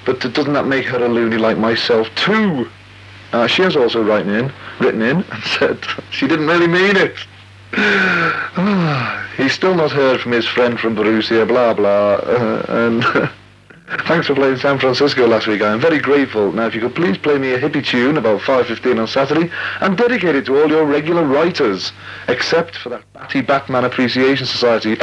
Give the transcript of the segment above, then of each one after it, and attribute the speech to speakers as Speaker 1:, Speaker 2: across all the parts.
Speaker 1: But doesn't that make her a loony like myself too? She has also written in and said she didn't really mean it. He's still not heard from his friend from Borussia, blah blah, and thanks for playing San Francisco last week. I am very grateful. Now, if you could please play me a hippie tune about 5:15 on Saturday and dedicate it to all your regular writers, except for that Batty Batman Appreciation Society.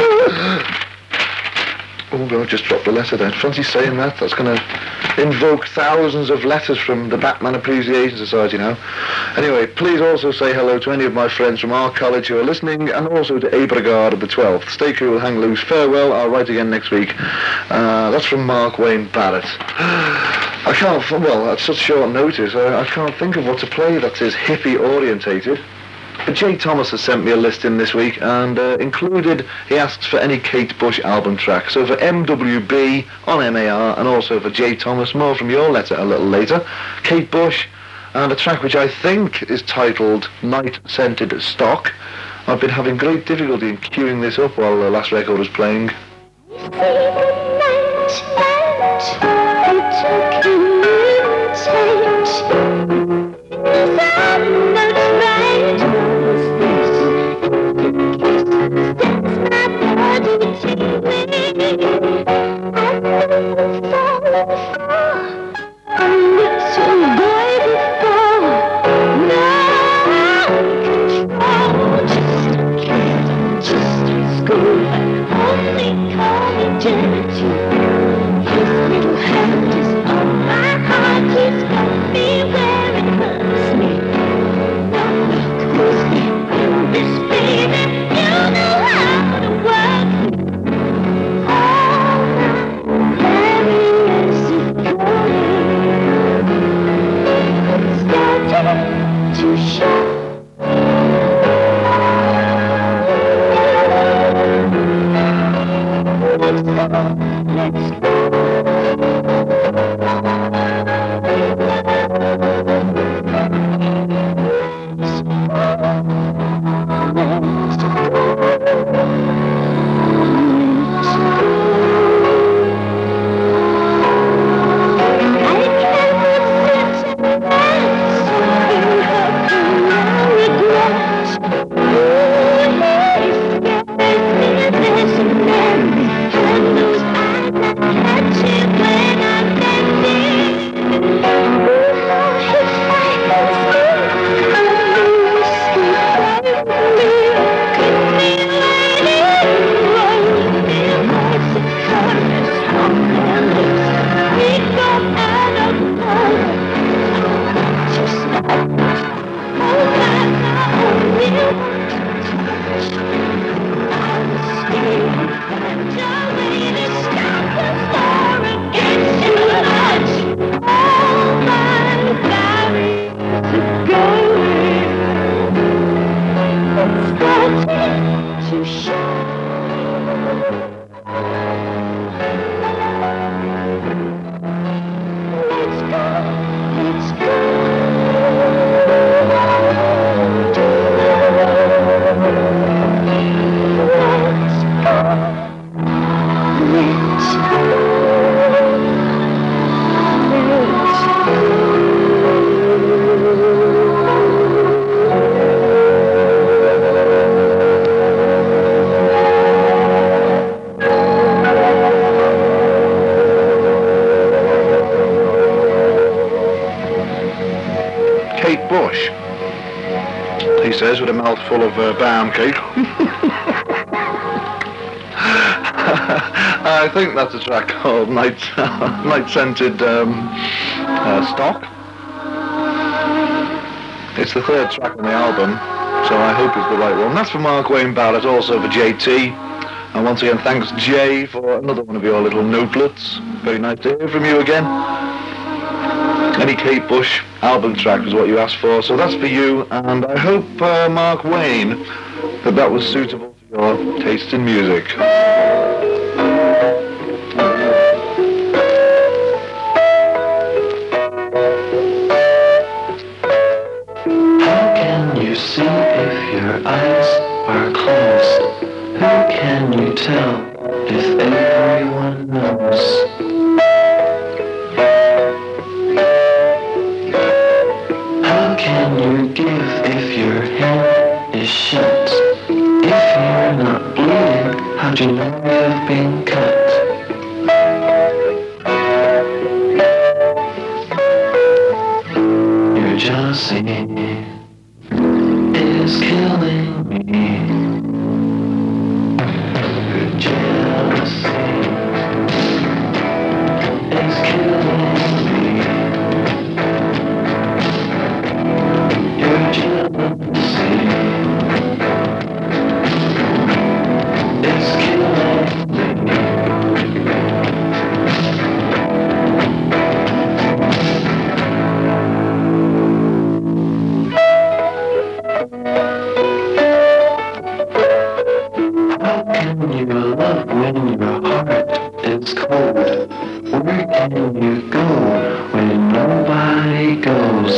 Speaker 1: Oh, I just dropped a letter there. Fancy saying that? That's going to invoke thousands of letters from the Batman Appreciation Society now. Anyway, please also say hello to any of my friends from our college who are listening, and also to Abragard of the 12th. Stay cool, hang loose, farewell, I'll write again next week. That's from Mark Wayne Barrett. I can't, well, at such short notice, I can't think of what to play that is hippie-orientated. But Jay Thomas has sent me a list in this week, and included, he asks for any Kate Bush album track. So for MWB on MAR, and also for Jay Thomas, more from your letter a little later, Kate Bush, and a track which I think is titled Night Scented Stock. I've been having great difficulty in queuing this up while the last record was playing. With a mouthful of barm cake. I think that's a track called Night Scented Stock. It's the third track on the album, so I hope it's the right one. That's for Mark Wayne Barrett, also for JT. And once again, thanks Jay for another one of your little notelets. Very nice to hear from you again. Any Kate Bush album track was what you asked for, so that's for you, and I hope, Mark Wayne, that was suitable to your taste in music.
Speaker 2: How can you see if your eyes are closed? Who can you tell if everyone knows? jealousy is killing me. Your jealousy is killing me. Your jealousy is killing me. How can you love when your heart is cold? Where can you go when nobody goes?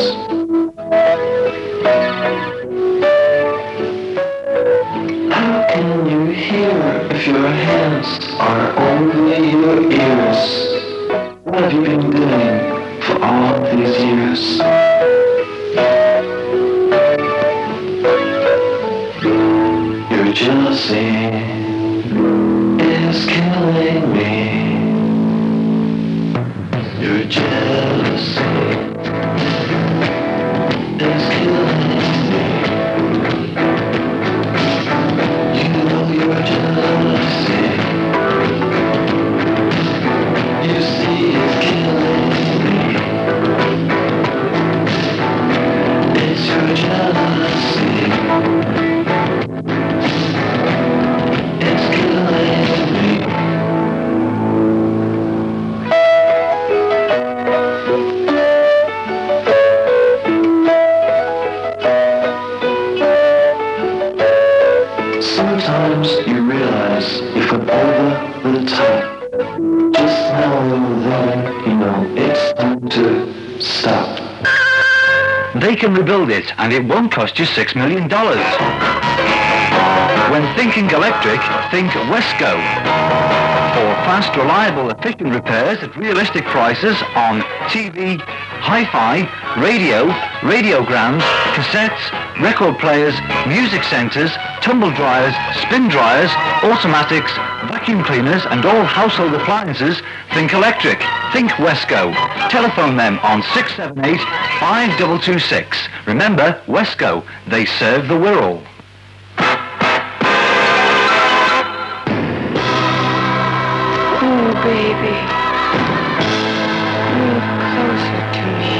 Speaker 2: How can you hear if your hands are only your ears? What have you been doing for all these years? Your jealousy is killing me. Your jealousy is killing me. You know your jealousy. You see it's killing me. It's your jealousy. It's killing me. Sometimes you realize you've gone over the top. Just now and then, you know, it's time to stop.
Speaker 3: They can rebuild it, and it won't cost you $6 million. When thinking electric, think Wesco. For fast, reliable, efficient repairs at realistic prices on TV, hi-fi, radio, radiograms, cassettes, record players, music centers, tumble dryers, spin dryers, automatics, vacuum cleaners, and all household appliances, think electric. Think Wesco. Telephone them on 678-5226. Remember, Wesco. They serve the Wirral.
Speaker 4: Oh, baby. Move closer to me.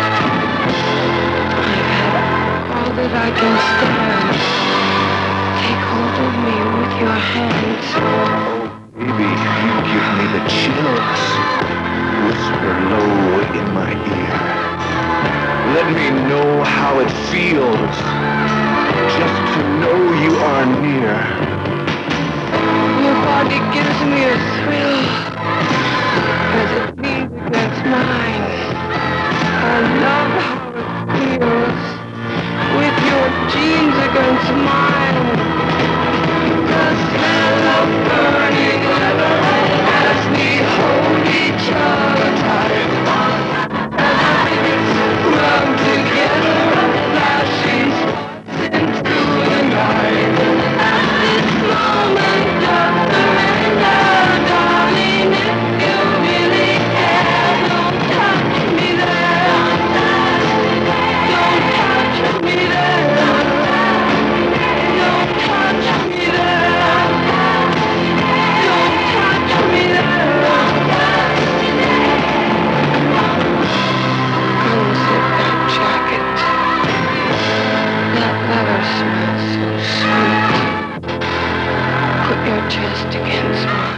Speaker 4: I've had all that I can stand. Take hold of me with your hands.
Speaker 5: Baby, you give me the chills. Whisper low in my ear. Let me know how it feels just to know you are near.
Speaker 4: Your body gives me a thrill as it leans against mine. I love how it feels with your jeans against mine. The smell of burning leather as we hold each other tight. As our minutes run together, flashing spots into the night. At this moment of surrender, darling, if you really care, don't touch me there. Don't touch me there. Don't touch me there. Don't touch me there. Unzip that jacket. That leather smells so sweet. Put your chest against mine.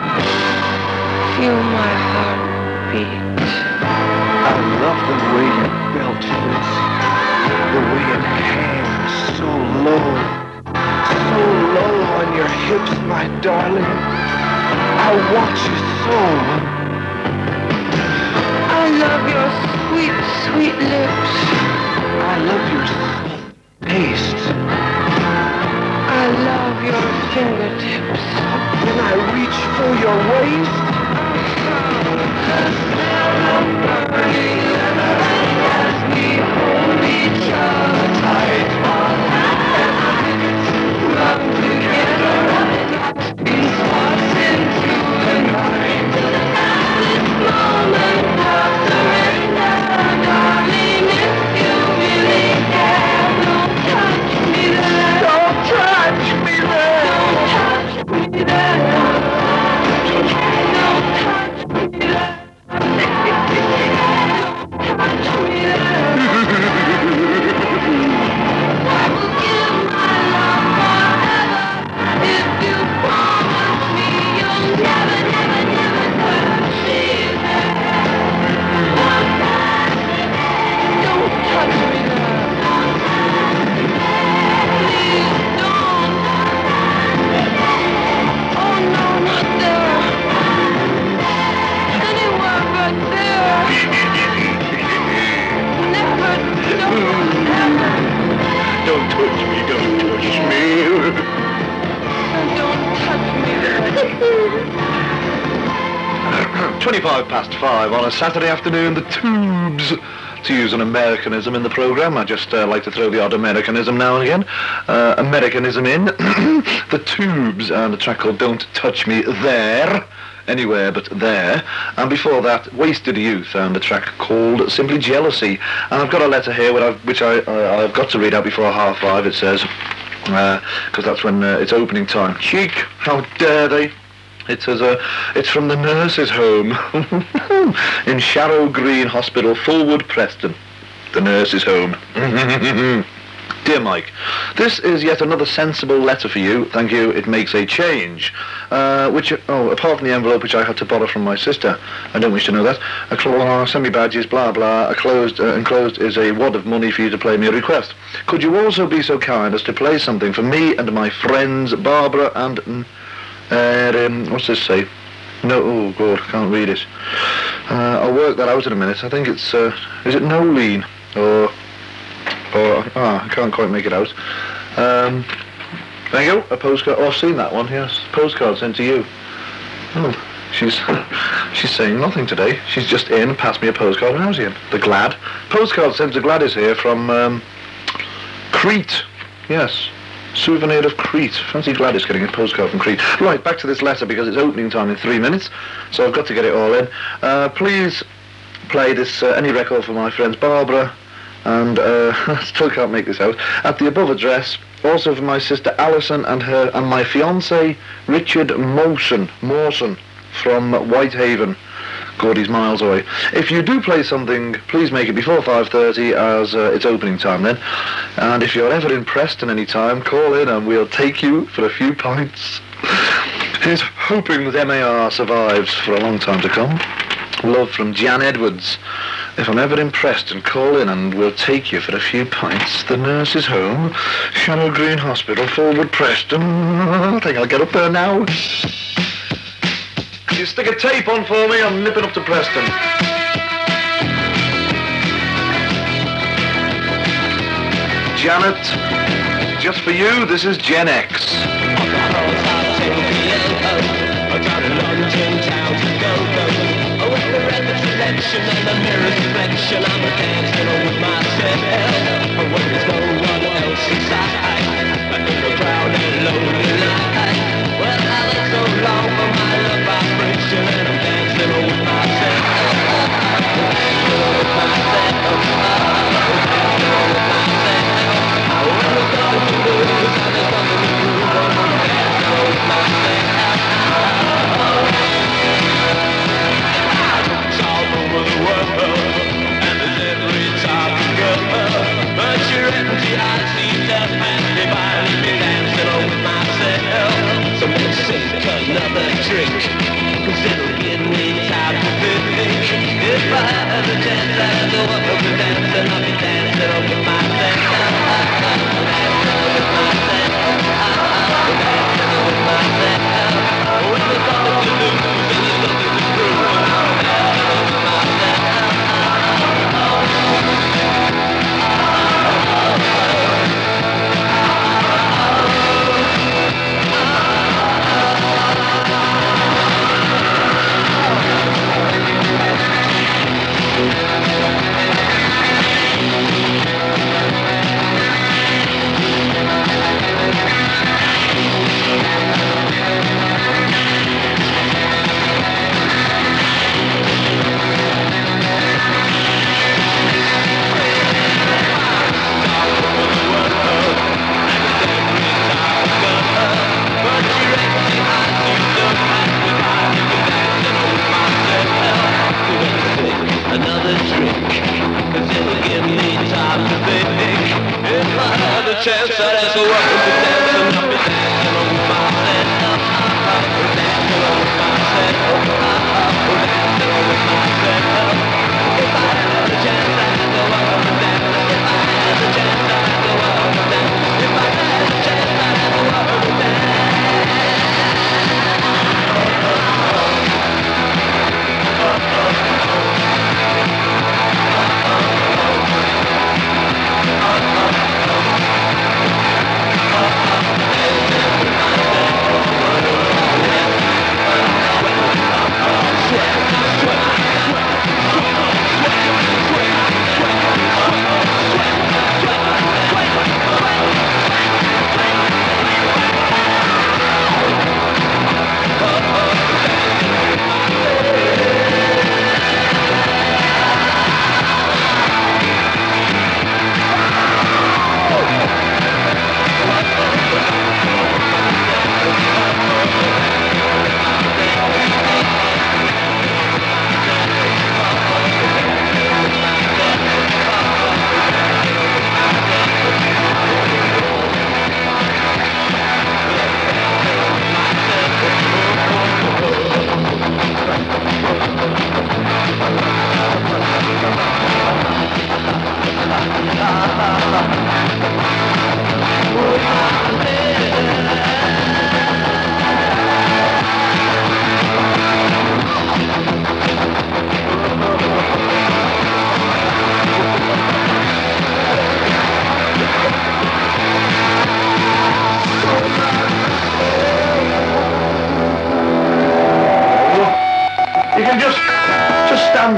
Speaker 4: Feel my heart beat.
Speaker 5: I love the way your belt fits, the way it hangs so low on your hips, my darling. I want you so.
Speaker 4: I love your sweet, sweet lips.
Speaker 5: I love your taste.
Speaker 4: I love your fingertips.
Speaker 5: When I reach for your waist,
Speaker 4: The smell of burning leather as we hold each other tight. Run together, casting spots into the night. At this moment of surrender, darling, if you Never, don't ever.
Speaker 5: Don't touch me, don't touch me.
Speaker 4: Don't touch me.
Speaker 1: 5:25 on a Saturday afternoon, the Tubes. To use an Americanism in the programme, I just like to throw the odd Americanism now and again. Americanism in. The Tubes, and a track called Don't Touch Me There. Anywhere but there. And before that, Wasted Youth, and a track called Simply Jealousy. And I've got a letter here which I've got to read out before 5:30, it says. Because that's when it's opening time. Cheek, how dare they? It says, it's from the nurses' home in Sharrow Green Hospital, Fulwood, Preston. The nurses' home. Dear Mike, this is yet another sensible letter for you. Thank you. It makes a change. Apart from the envelope which I had to borrow from my sister, I don't wish to know that. Send me badges, blah, blah. Enclosed is a wad of money for you to play me a request. Could you also be so kind as to play something for me and my friends, Barbara and... what's this say? No, oh God, I can't read it. I'll work that out in a minute. I think it's, is it Nolene? I can't quite make it out. There you go, a postcard. Oh, I've seen that one, yes. Postcard sent to you. Oh, she's saying nothing today. She's just in, passed me a postcard, and how's he in? The Glad. Postcard sent to Gladys here from, Crete. Yes. Souvenir of Crete. Fancy Gladys getting a postcard from Crete. Right, back to this letter because it's opening time in 3 minutes, so I've got to get it all in. Please play this, any record for my friends Barbara, and still can't make this out, at the above address. Also for my sister Alison and my fiance Richard Mawson from Whitehaven. God, he's miles away. If you do play something, please make it before 5:30 as it's opening time then. And if you're ever in Preston any time, call in and we'll take you for a few pints. Here's hoping that MAR survives for a long time to come. Love from Jan Edwards. If I'm ever in Preston, call in and we'll take you for a few pints. The nurses' home, Sharrow Green Hospital, Fulwood, Preston. I think I'll get up there now. You stick a tape on for me, I'm nipping up to Preston. Janet, just for you, this is Gen X.
Speaker 2: Another drink, 'cause it'll give me time to think. If I had a chance, I'd go up and dance, and I'll be dancing over myself. Dancing over myself. Dancing over myself. When there's nothing to lose and there's nothing to prove, dancing over myself.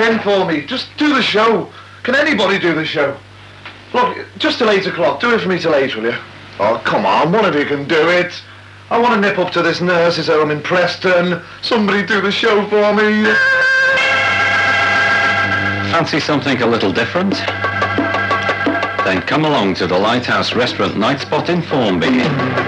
Speaker 1: in for me. Just do the show. Can anybody do the show? Look, just till 8 o'clock. Do it for me till 8, will you? Oh, come on, one of you can do it. I want to nip up to this nurse's home in Preston. Somebody do the show for me.
Speaker 6: Fancy something a little different? Then come along to the Lighthouse Restaurant Night Spot in Formby.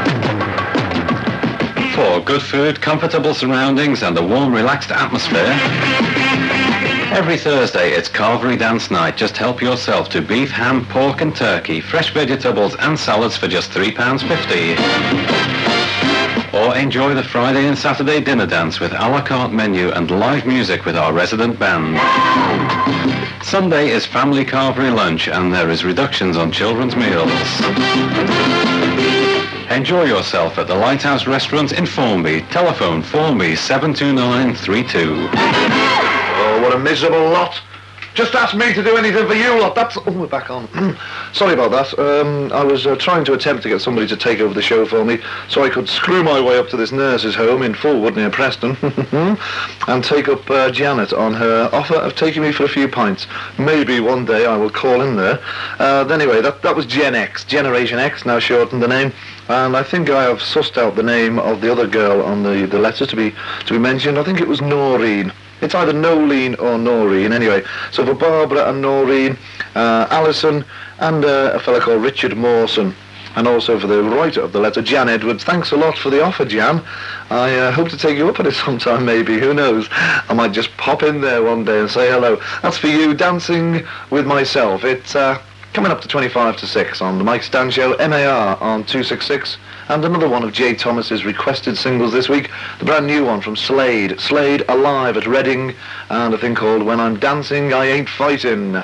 Speaker 6: For good food, comfortable surroundings and a warm, relaxed atmosphere. Every Thursday it's Carvery Dance Night. Just help yourself to beef, ham, pork and turkey, fresh vegetables and salads for just £3.50. Or enjoy the Friday and Saturday dinner dance with a la carte menu and live music with our resident band. Sunday is family carvery lunch and there is reductions on children's meals. Enjoy yourself at the Lighthouse Restaurant in Formby. Telephone Formby 72932.
Speaker 1: Oh, what a miserable lot. Just ask me to do anything for you lot. That's... Oh, we're back on. Sorry about that. I was trying to attempt to get somebody to take over the show for me so I could screw my way up to this nurse's home in Fulwood near Preston and take up Janet on her offer of taking me for a few pints. Maybe one day I will call in there. Anyway, that was Gen X, Generation X, now shortened the name. And I think I have sussed out the name of the other girl on the letter to be mentioned. I think it was Noreen. It's either Nolene or Noreen, anyway. So for Barbara and Noreen, Alison, and a fella called Richard Mawson. And also for the writer of the letter, Jan Edwards. Thanks a lot for the offer, Jan. I hope to take you up on it sometime, maybe. Who knows? I might just pop in there one day and say hello. That's for you, Dancing with Myself. It's coming up to 25 to 6 on the Mike Stan Show, MAR on 266. And another one of Jay Thomas's requested singles this week, the brand new one from Slade. Slade Alive at Reading, and a thing called When I'm Dancing, I Ain't Fighting.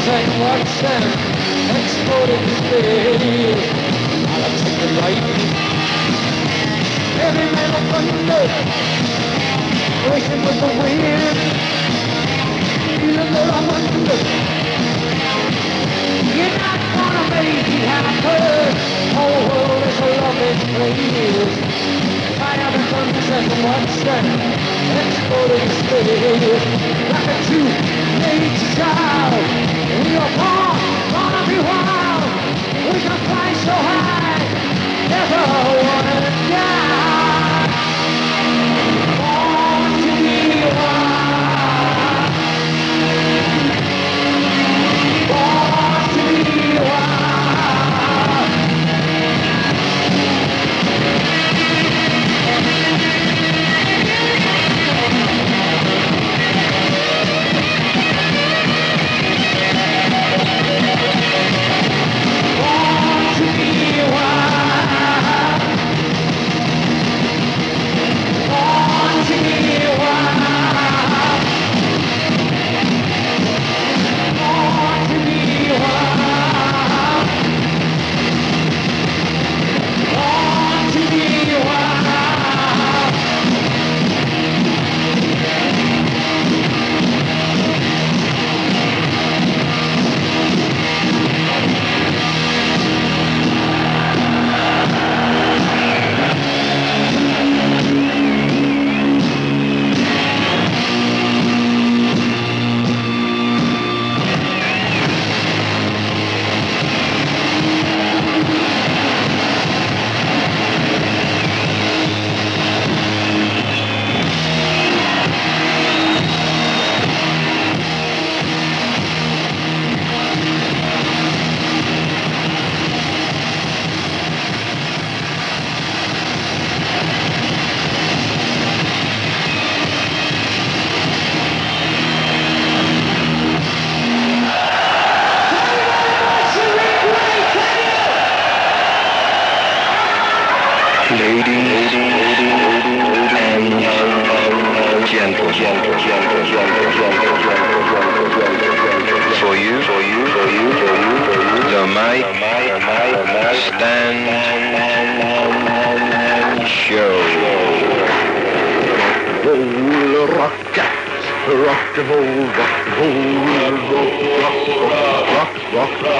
Speaker 2: and what's them exploding space. I'll take the light. Every man of thunder, racing with the wind. Feeling that I'm under. You're not gonna make it happen. Whole world is a loving place. Fire the guns and what's them exploding space. Like a two-age child, we are born, gonna be wild. We can fly so high, never wanna die. Born to be wild. Born to be wild.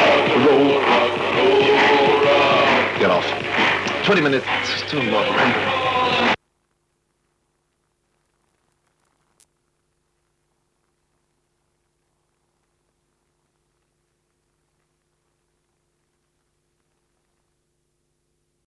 Speaker 1: Get off. 20 minutes to unlock.